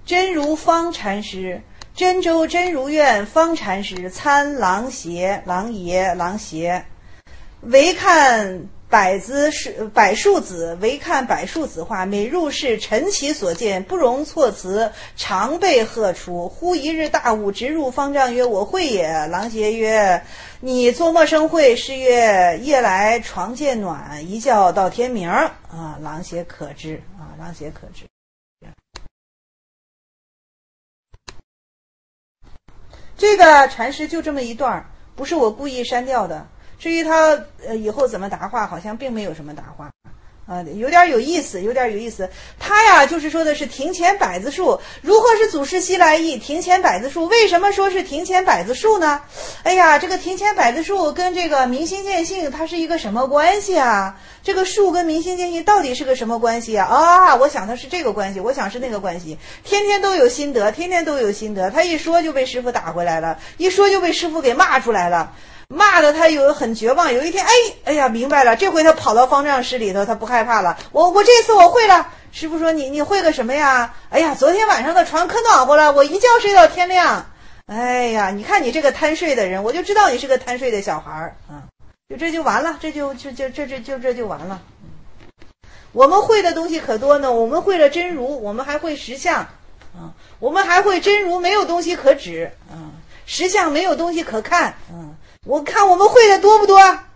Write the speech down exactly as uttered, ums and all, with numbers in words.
真如方禅师，真州真如院方禅师参郎邪郎爷郎邪，唯看百子百数子，唯看百数子画，每入室陈其所见，不容措辞，常被喝出。忽一日大悟，直入方丈曰：“我会也。”郎邪曰：“你做陌生会？”是曰：“夜来床渐暖，一觉到天明。”啊，郎邪可知啊，郎邪可知。这个禅师就这么一段，不是我故意删掉的。至于他呃以后怎么答话，好像并没有什么答话，啊、呃，有点有意思，有点有意思。他呀，就是说的是庭前百子树，如何是祖师西来意？庭前百子树，为什么说是庭前百子树呢？哎呀，这个庭前百子树跟这个明心见性，它是一个什么关系啊？这个树跟明心见性到底是个什么关系啊？啊，我想它是这个关系，我想是那个关系。天天都有心得，天天都有心得。他一说就被师傅打回来了，一说就被师傅给骂出来了。骂的他有很绝望，有一天，哎，哎呀，明白了，这回他跑到方丈室里头，他不害怕了。我我这次我会了。师傅说你你会个什么呀？哎呀，昨天晚上的床可暖和了，我一觉睡到天亮。哎呀，你看你这个贪睡的人，我就知道你是个贪睡的小孩儿啊！就这就完了，这就就就这这就这就完了。我们会的东西可多呢，我们会了真如，我们还会实相啊，我们还会真如没有东西可指啊，实相没有东西可看啊。我看我们会的多不多？